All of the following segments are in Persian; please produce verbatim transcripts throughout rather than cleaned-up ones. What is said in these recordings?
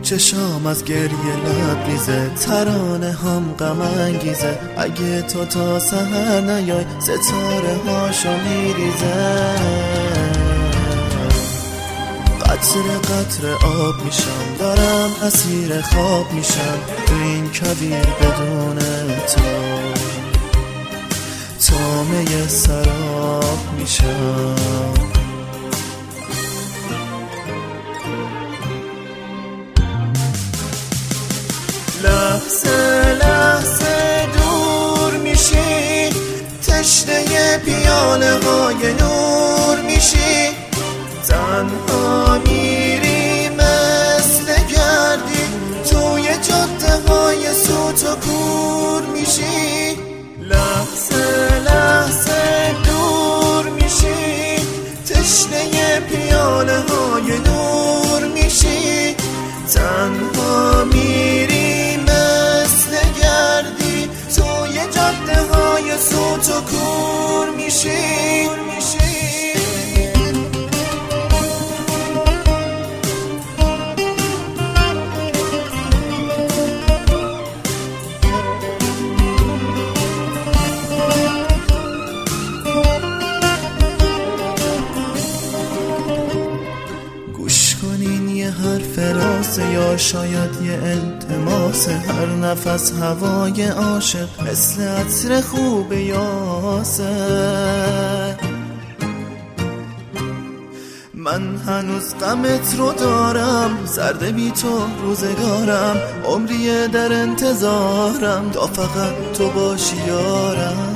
چشام از گریه لبریزه، ترانه هم غم انگیزه. اگه تو تا سحر نیای ستاره هاشو میریزه. قطره قطره آب میشم، دارم اسیر خواب میشم تو این کویر بدون تو. طعمه سراب میشم. لحظه لحظه دور میشی، تشنه پیاله های نور میشی. تنها میری مثل گردی، توی جاده های سوت و کور میشی. لحظه لحظه دور میشی، تشنه پیاله های نور میشی. تنها میری مثل گردی، توی جاده های سوت و کور میشی. حرف راسته یا شاید یه التماس، هر نفس هوای عاشق مثل عطر خوب یاسه. من هنوز غمت رو دارم، سرده بی تو روزگارم. عمریه در انتظارم تا فقط تو باشی یارم.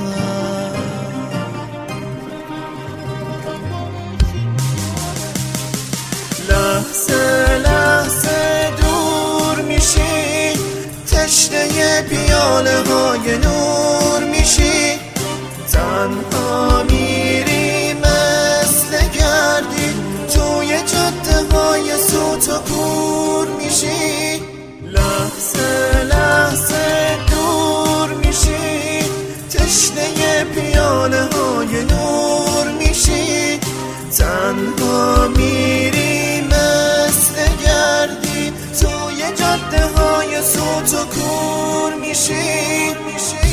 لحظه لحظه دور میشی، تشنه پیاله های نور میشی. تنها میری مثل گردی، توی جاده های سوت و کور میشی. لحظه لحظه دور میشی، تشنه پیاله های نور میشی. تنها میری توی جاده های سوت و کور میشی.